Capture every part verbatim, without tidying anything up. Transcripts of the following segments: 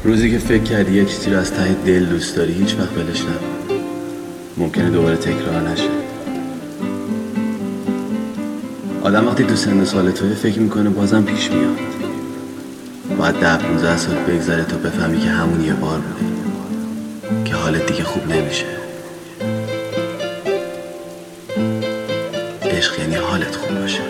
روزی که فکر کردی یه چیزی رو از ته دل دوست داری هیچ وقت ولش نکن. ممکنه دوباره تکرار نشه. آدم وقتی تو سن سال توی فکر میکنه بازم پیش میاد. باید ده پونزده سال بگذره تا بفهمی که همون یه بار بوده، که حالت دیگه خوب نمیشه. عشق یعنی حالت خوب باشه.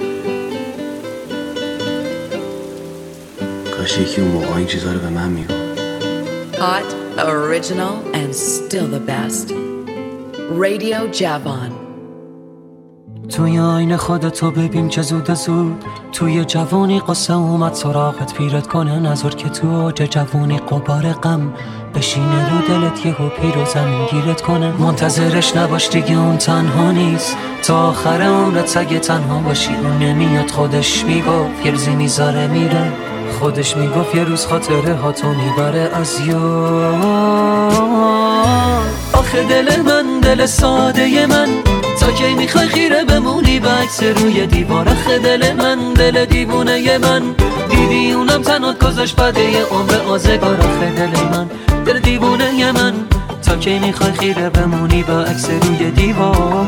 کاش یکی اون موقع این چیزها رو به من میگفت. Hot, original and still the best. Radio Javan. توی آینه خودتو ببین که زود زود توی جوانی قصه اومد سراغت پیرت کنه، نظر که تو اوج جوانی قبار غم بشینه رو دلت یهو پیر و زمین گیرت کنه. منتظرش نباش دیگه اون تنها نیست، تا آخر عمرت سگه تنها باشی. اون نمیاد خودش میگفت یه روزی میذاره میره، خودش میگفت یه روز خاطره ها تو میبره از یاد. آخه دل من دل ساده من، تا کی میخوای خیره بمونی به عکس روی دیوار؟ آخه دل من دل دیوونه من، دیدی اونم تنات گذاشت بعد یه عمر آزگار. آخه دل من دل دیوونه من، تا کی میخوای خیره بمونی به عکس روی دیوار؟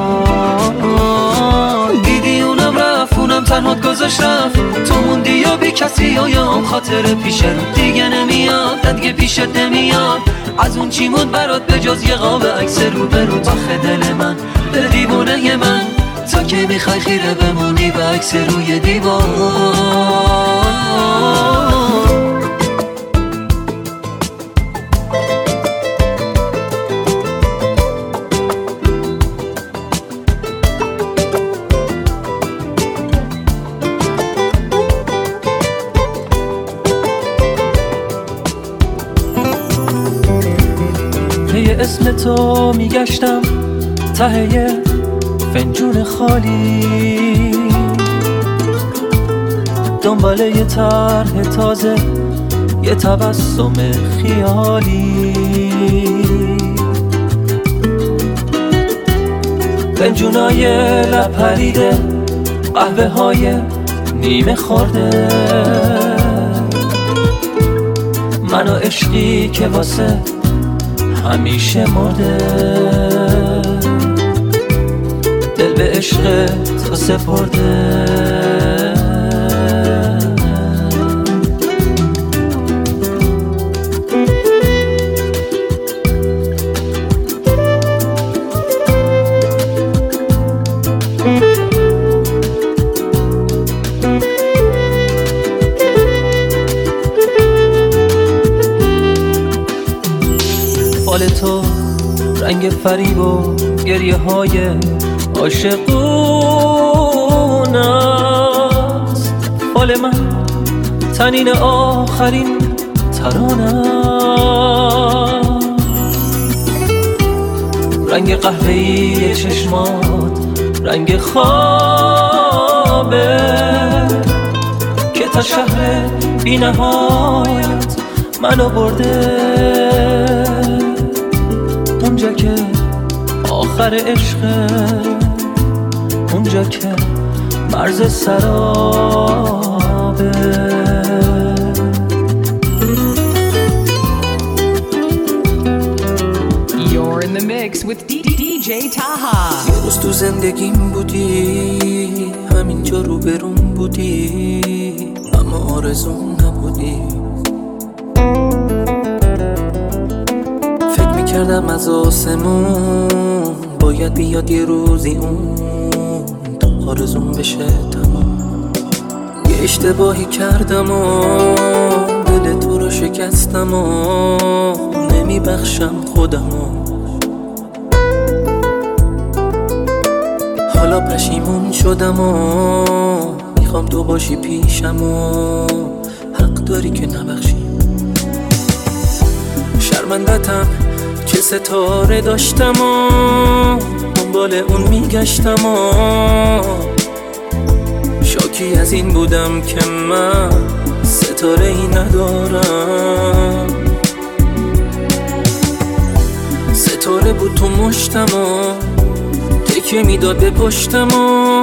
دیدی اونم رفت اونم تنات گذاشت رفت، تو موندی یا بی کسی و یا هم خاطر پیش رو دیگه نمیاد، دیگه پیشت نمیاد. از اون چی مون برات به جز یه قاب عکس رو برو؟ آخه دل من دل دیوونه من، تا کی میخوای خیره بمونی به عکس روی دیوار؟ اسم تو میگشتم ته یه فنجون خالی، دنبال یه طرح تازه یه تبسم خیالی. فنجونای لپریده، قهوه های نیمه خورده، من و عشقی که واسه همیشه مرده. دل به عشق تو سپرده، فال تو رنگ فریب و گریه های عاشقون است، فال من تنین آخرین ترانه، رنگ قهوه‌ای چشمات رنگ خوابه که تا شهر بی نهایت منو برده. اونجا که آخر عشقه، اونجا که مرز سرابه. You're in the mix with دی جی Taha. یه روز تو زندگیم بودی، همینجا رو برون بودی، اما آرزوم نبودی. کردم از آسمون باید بیاد یه روزی اون تا آرزون بشه تمام. یه اشتباهی کردم و دل تو رو شکستم و نمیبخشم خودم و حالا پشیمون شدم و میخوام تو باشی پیشم و حق داری که نبخشیم. شرمندتم که ستاره داشتم و دنبال اون میگشتم و شاکی از این بودم که من ستاره ای ندارم. ستاره بود تو مشتم و تکیه میداد به پشتم و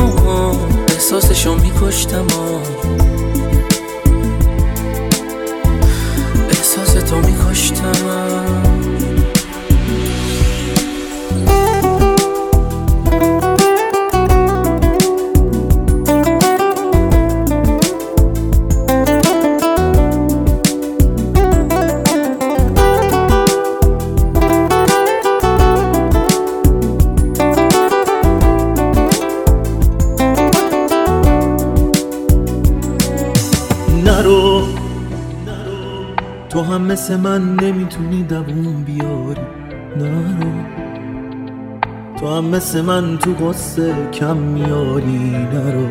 احساسشو میکشتم و نرو تو هم مثل من نمیتونی دووم بیاری، نرو تو هم مثل من تو غصه کم میاری، نرو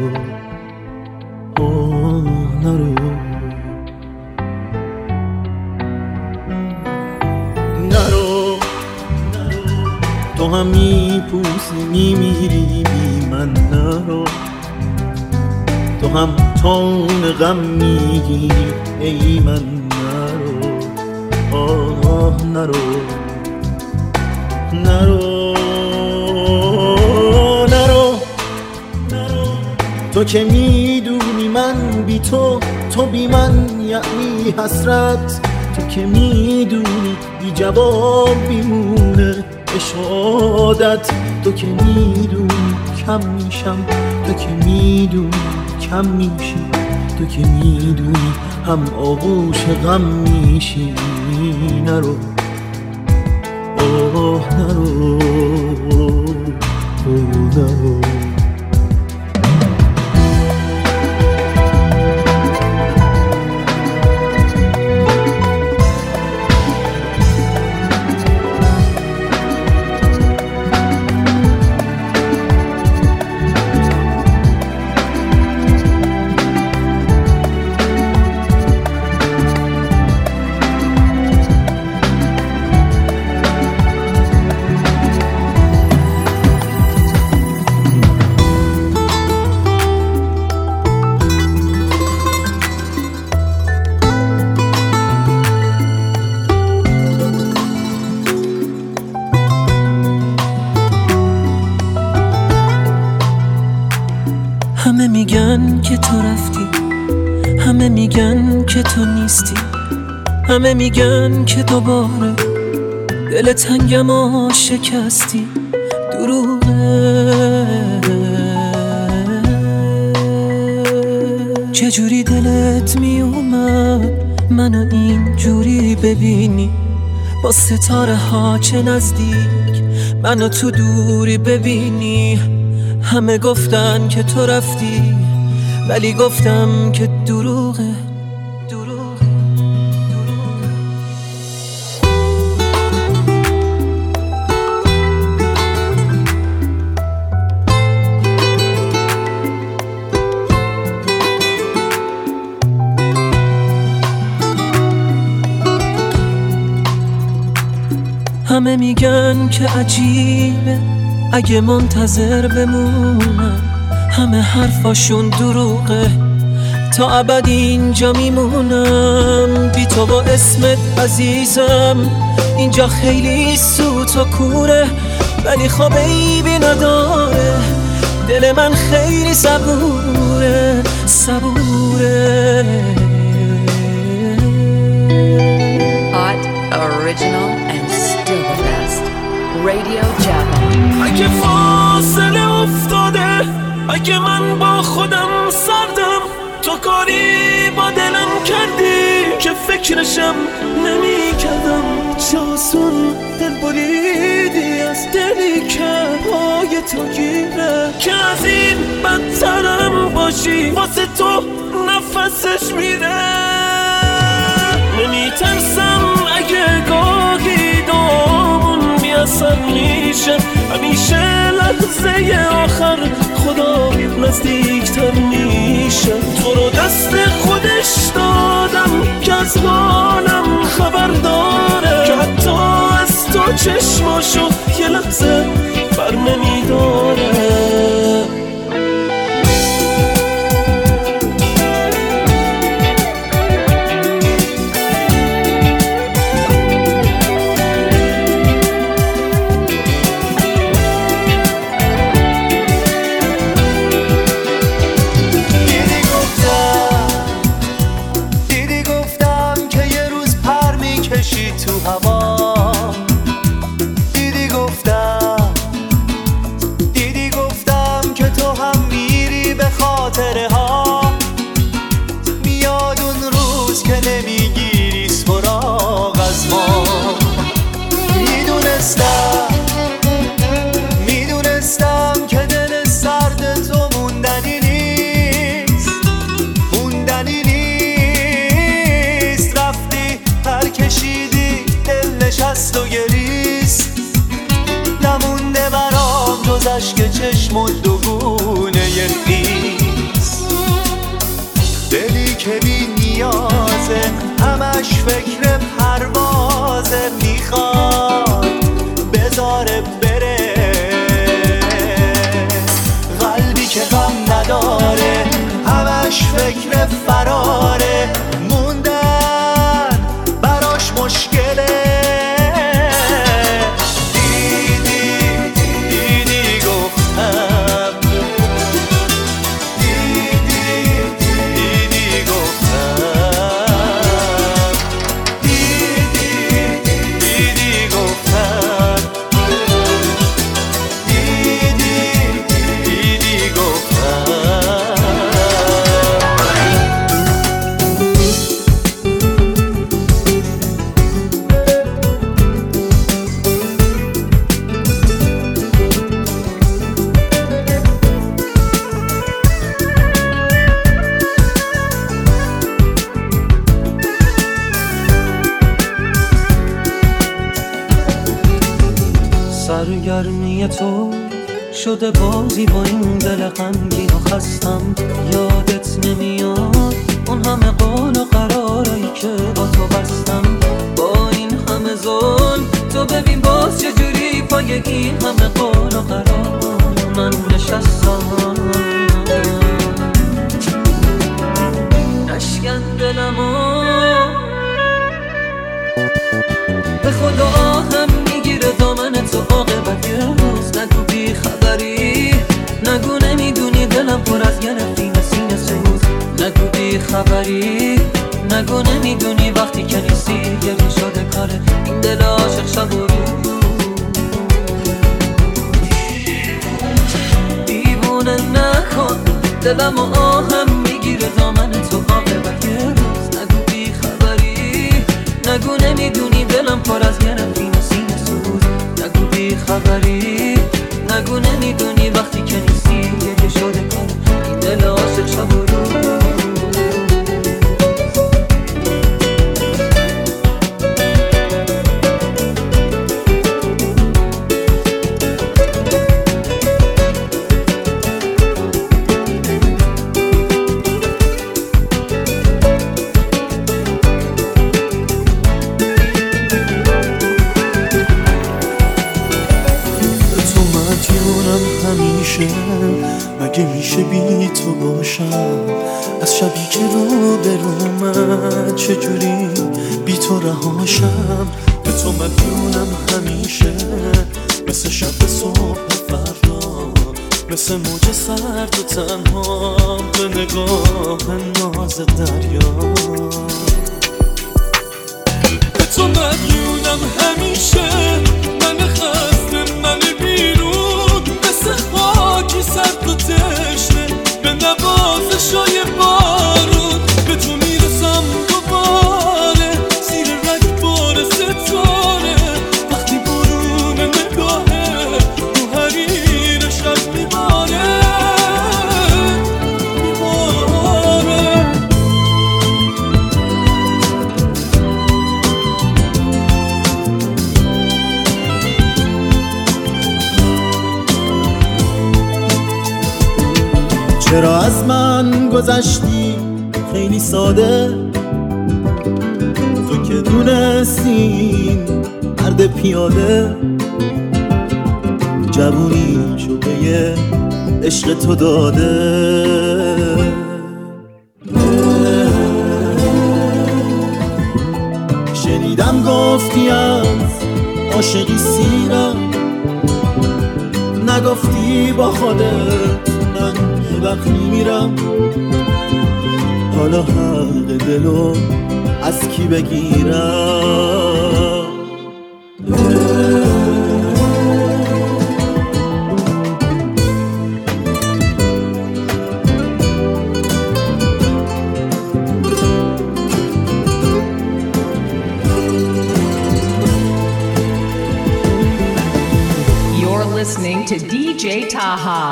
آه نرو نرو تو هم میپوسی میمیری بی من، نرو تو هم تون غم میگیری ای من، نرو آه نرو نرو نرو تو که میدونی من بی تو، تو بی من یعنی حسرت، تو که میدونی بی جواب بیمونه اشادت، تو که میدونی کم میشم، تو که میدونی کم میشی، تو که میدونی هم آغوش غم میشی، نرو آه نرو آه نرو همه میگن که تو رفتی، همه میگن که تو نیستی، همه میگن که دوباره دل تنگم و شکستی، دروغه چجوری دلت میومد منو اینجوری ببینی، با ستاره ها چه نزدیک منو تو دوری ببینی، همه گفتن که تو رفتی ولی گفتم که دروغه دروغه دروغه همه میگن که عجیبه اگه منتظر بمونم، همه حرفاشون دروغه تا ابد اینجا میمونم، بی تو با اسمت عزیزم اینجا خیلی سوت و کوره، ولی خب عیبی نداره دل من خیلی صبوره صبوره. Hot, original and still the best. Radio Java. اگه فاصله افتاده، اگه من با خودم سردم، تو کاری با دلم کردی که فکرشم نمی کردم، چه آسون دل بریدی از دلی که پای تو گیره، که از این بدترم باشی واسه تو نفسش میره. نمی ترسم اگه گاهی دامون بیاسم میشه، همیشه لحظه آخر خدا نزدیکتر میشه. تو رو دست خودش دادم که از حالم خبر داره، که حتی از تو چشماشو یه لحظه بر نمیداره. تو هوا دیدی گفتم که بی نیازه، همش فکر پروازه، میخواد بذاره بره. قلبی که غم نداره، همش فکر فراره، موندن براش مشکله. سرگرمی تو شده بازی با این دل غمگین و خستم. یادت نمیاد اون همه قول و قرارایی که با تو بستم. با این همه ظلم تو ببین باز چجوری پای این همه قول و قرار من نشستم. نشکن دلمو به خدا آهم میگیره دامن تو عاقبت یه روز. نگو بی خبری، نگو نمیدونی دلم پر از گرفتین سینه سوز. نگو بی خبری، نگو نمیدونی وقتی که نیستی گریه شده کاره این دل عاشق شب و روز. دیوونه نکن دلم و آهم میگیره دامن تو عاقبت یه روز. نگو بی خبری، نگو نمیدونی دلم پر از گرفتین سینه سوز. نگو بی خبری، نگو نمیدونی وقتی که نیستی گریه شده کار این دل عاشق شب و روز. مگه میشه بی تو باشم؟ از شبی که رو به رو من چجوری بی تو رهاشم؟ به تو مدیونم همیشه، مثل شب صبح فردا، مثل موج سرد و تنها به نگاه ناز دریا. به تو مدیونم همیشه، من خسته من بیرون، مثل خاکی سرد و تشنه به نوازشای بارون. به تو میرسم دوباره زیر رگبار ستاره، وقتی برون نگاهه رو حریر شب میباره میباره. چرا از من گذشتی خیلی ساده؟ تو که دونستی مرد پیاده، جوونی شده عشق تو داده. شنیدم گفتی از عاشقی سیرم، نگفتی با خودت من یه وقت میمیرم. حالا حق دلو از کی بگیرم؟ You're listening to D J Taha.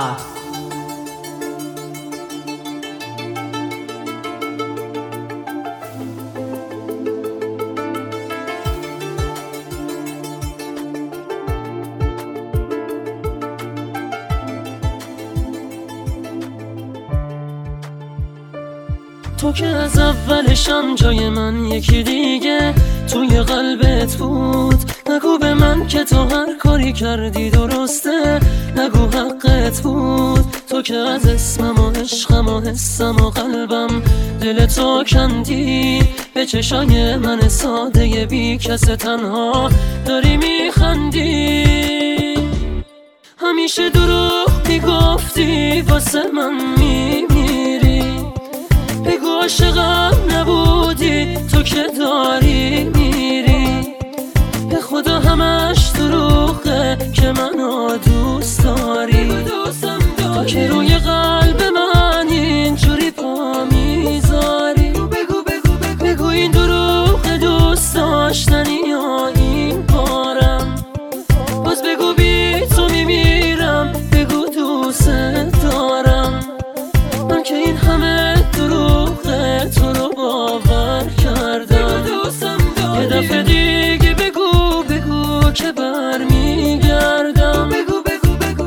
تو که از اولشم جای من یکی دیگه توی قلبت بود. نگو به من که تو هر کاری کردی درسته، نگو حقت بود. تو که از اسمم و عشقم و حسم و قلبم دل تو کندی. به چشای من ساده بی کس تنها داری میخندی. همیشه دروغ میگفتی واسه من میمیری. بگو عاشقم نبودی تو که داری میری. به خدا همش دروغه که منو دوست داری. تو که روی قلب من اینجوری پا میذاری. بگو بگو بگو بگو این دروغ دوست داشتنی یا این بارم. باز بگو بی تو میمیرم. بگو دوست دارم. من که این همه دروغه تو رو باور کردم. یه دفعه دیگه بگو بگو که برمیگردم. بگو بگو بگو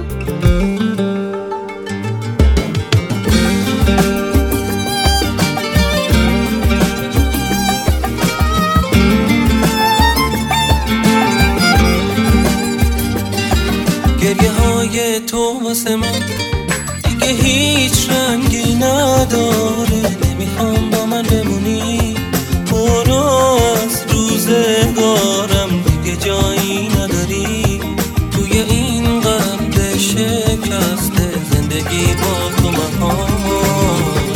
گریه های تو واسه من دیگه هیچ رنگی نداره. نمیخوام با من بمونی، برو از روزگارم دیگه جایی نداری. توی این قلب شکسته زندگی با تو محاله.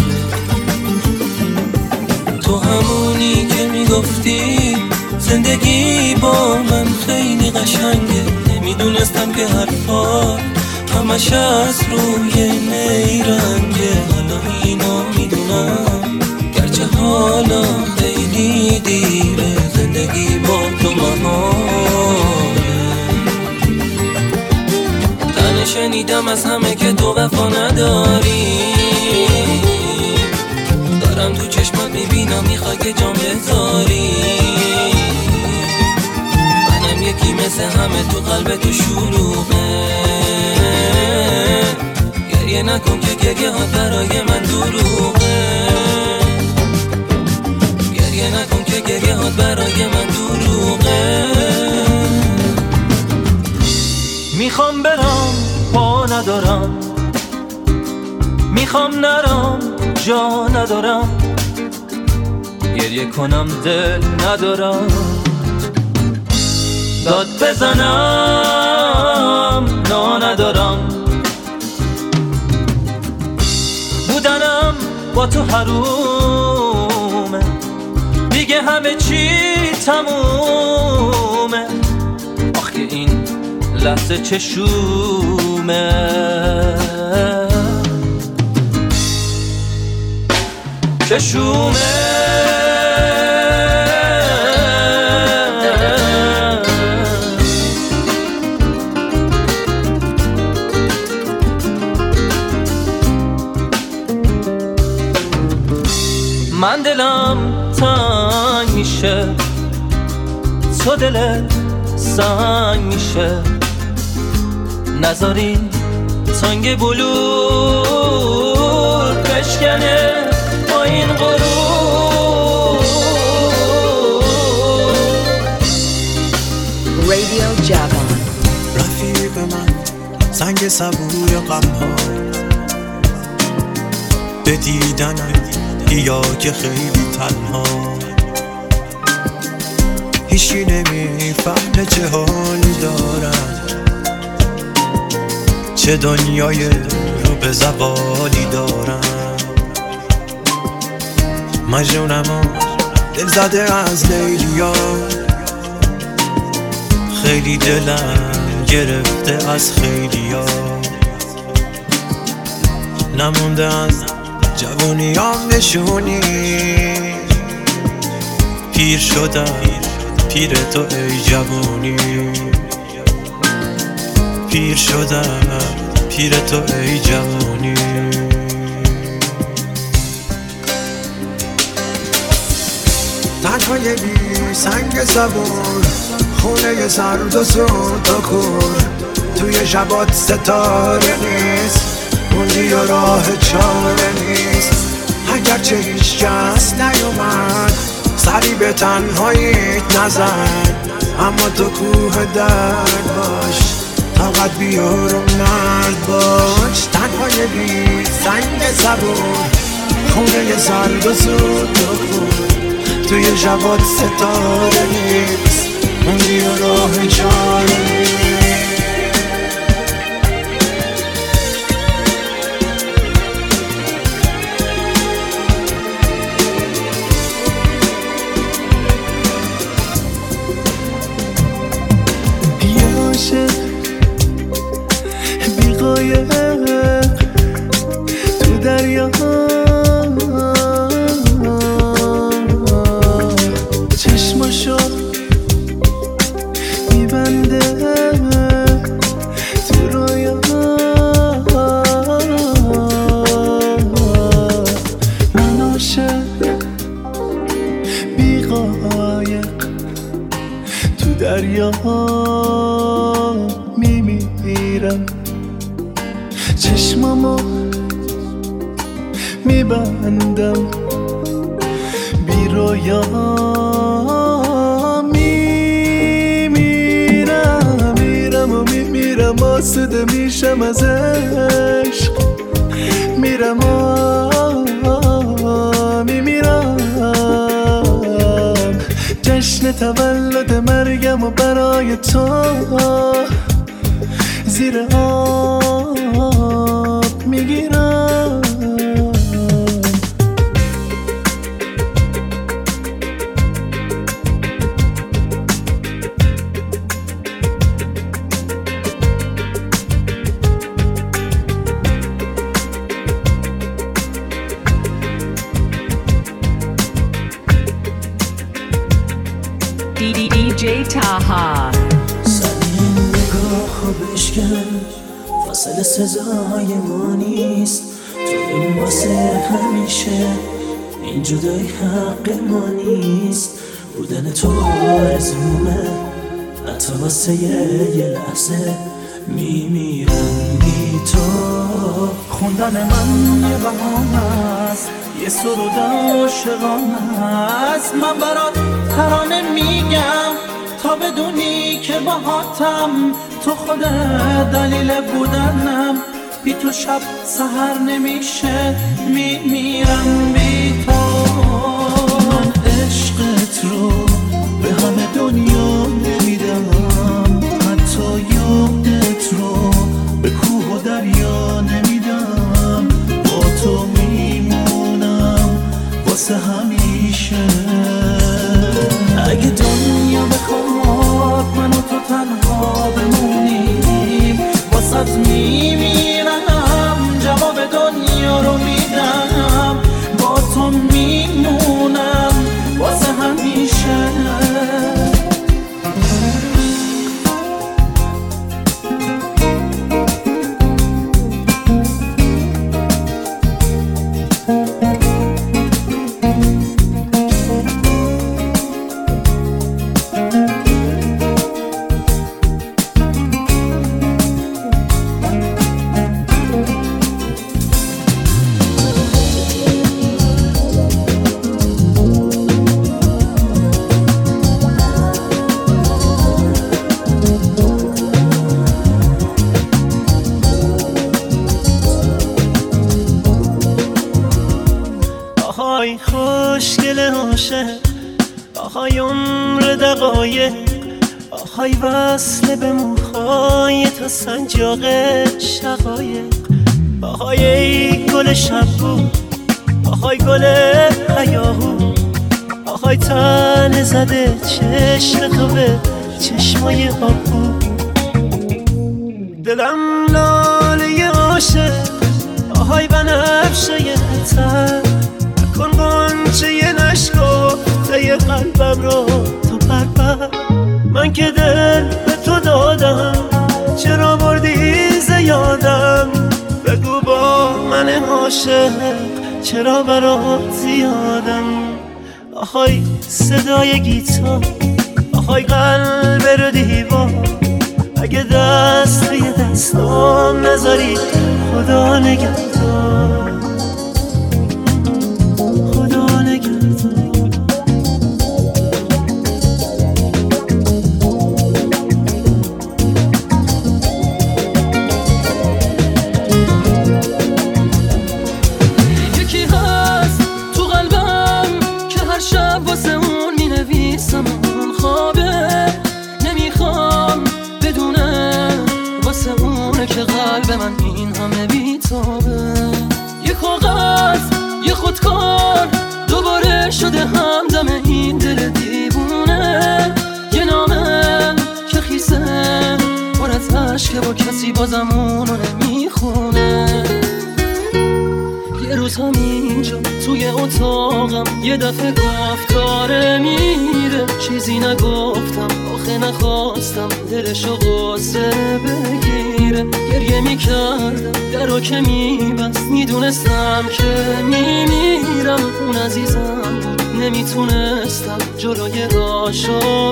تو همونی که میگفتی زندگی با من خیلی قشنگه. نمیدونستم که حرفات همش از روی نیرنگه. حالا اینو میدونم گرچه حالا خیلی دیره. زندگی با تو محاله. تنه شنیدم از همه که تو وفا نداری. دارم تو چشمات میبینم میخوای که جام بذاری. منم یکی مثل همه تو قلب تو شلوغه. گریه نکن که گریه ها برای من دروغه. گریه نکن که گریه ها برای من دروغه. میخوام برم پا ندارم، میخوام نرم جا ندارم. گریه کنم دل ندارم، داد بزنم نا ندارم. بودنم با تو حرومه، دیگه همه چی تمومه. آخ که این لحظه چشومه. چشومه من دلم تنگ میشه، تو دلت سنگ میشه. نذاری تنگ بلور بشکنه با این غرور. Radio Javan. رفیق من سنگ صبوی غم‌ها به دیدنت یا که خیلی تنها. هیچی نمیفهمه چه حالی دارم، چه دنیای رو به زوالی دارم. مجنونم و دل زده از لیلیا، خیلی دلم گرفته از خیلیا. نمونده از جوونیام نشونی، پیر شدم پیر تو ای جوونی. پیر شدم پیر تو ای جوونی. تنهای بی سنگ زبون، خونه سرد و سوت و کور. توی شبات ستاره نیست، موندی و راه چاره نیست. اگرچه هیچ کس نیومد سری به تنهاییت نزن، اما تو کوه درد باش، طاقت بیار و مرد باش. تنهای بی سنگ زبون، خونه زرد و زود بکن، توی جواد ستاره نیست، موندی و راه چاره نیست. بی قایق تو دریا، چشماشو میبنده تو رویا. من عاشق بی قایق تو دریا میمیرم، چشمامو میبندم بی رویا میمیرم، میرم و میمیرم، آسوده میشم از عشق، میرم و میمیرم. جشن تولد مرگم و برای تو زیر آب میگیرم. دی جی تاها سنین نگاه بشکن، فاصله سزای ما نیست، تو واسه همیشه، این جدای حق ما نیست. بودن تو آرزومه، حتی واسه یه لحظه میمیرم بی تو. خوندن من یه بهانه است، یه سرود عاشقانه است. من برات ترانه میگم تا بدونی که باهاتم، تو خودت دلیل بودنم، بی تو شب سحر نمیشه، میمیرم بی تو. من عشقت رو به همه دنیا نمیدم، حتی یادت رو به کوه و دریا نمیدم. با تو میمونم واسه همیشه. اگه دنیا بخواد من و تو تنها بمونیم، واسه میمیرم، جواب دنیا رو میدم. با تو میمونم واسه همیشه. آهای خوشگل عاشق، آهای عمر دقایق، آهای وصل به موهای تا سنجاق شقایق. آهای ای گل شبو، آهای گل هیاهو، آهای تن زده چشم تو به چشمای آبو. دلم لاله عاشق، آهای بنفشه تر، کن قنچه نشکفته قلبم رو تو پرپر. من که دل به تو دادم، چرا بردی زیادم؟ بگو با من عاشق چرا برات زیادم؟ آهای صدای گیتار، آهای قلب رو دیوار، اگه دست توی دستام نذاری خدا نگهدار. به من این همه بیتابه. یه کاغذ یه خودکار دوباره شده همدم این دل دیوونه. یه نامه که خیسه پر از عشق با کسی بازم اونو نمیخونه. یه روز همینجا توی اتاقم یه دفعه گفت داره میره. چیزی نگفتم آخه نخواستم دلشو غصه بگیره. گریه میکردم درو که میبست میدونستم که میمیرم. اون عزیزم بود نمیتونستم جلوی راشو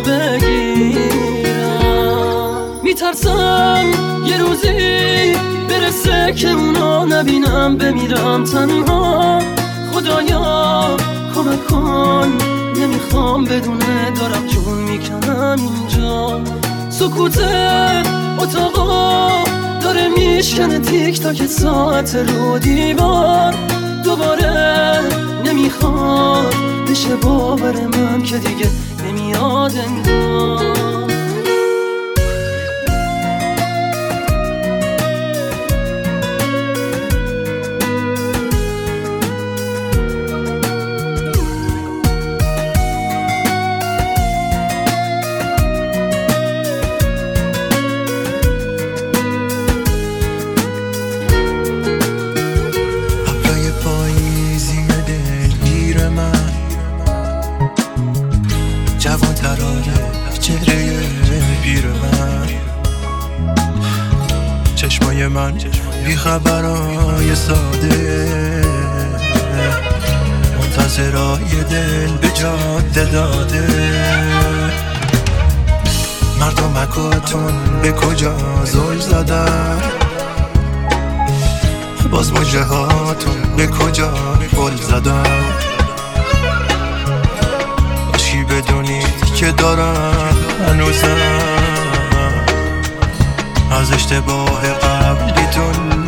بگیرم. میترسم یه روزی برسه که اونا نبینم بمیرم تنها. خدایا کمک کن نمیخوام بدونه دارم جون میکنم اینجا. سکوت اتاقا داره میشکنه تیک تاک ساعت رو دیوار. دوباره نمیخواد بشه باور من که دیگه نمیاد انگار. من بیخبرای ساده منتظرای دل به جاده داده. مردم مکاتون به کجا زل زدن، باز مجه هاتون به کجا گل زدن. باشی بدونید که دارم هنوزم از اشتباه قبلیتون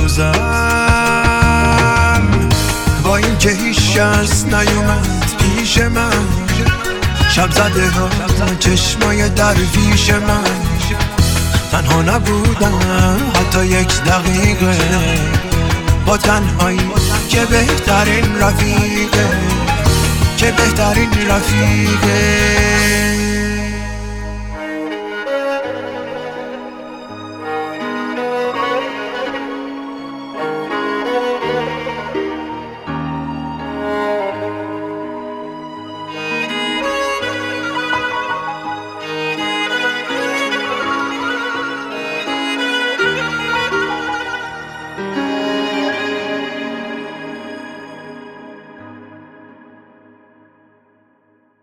میسوزم. با این که هیچ شخص نیومد پیش من، شب زده ها چشمای درویش من. تنها نبودم حتی یک دقیقه با تنهایی که بهترین رفیقه، که بهترین رفیقه.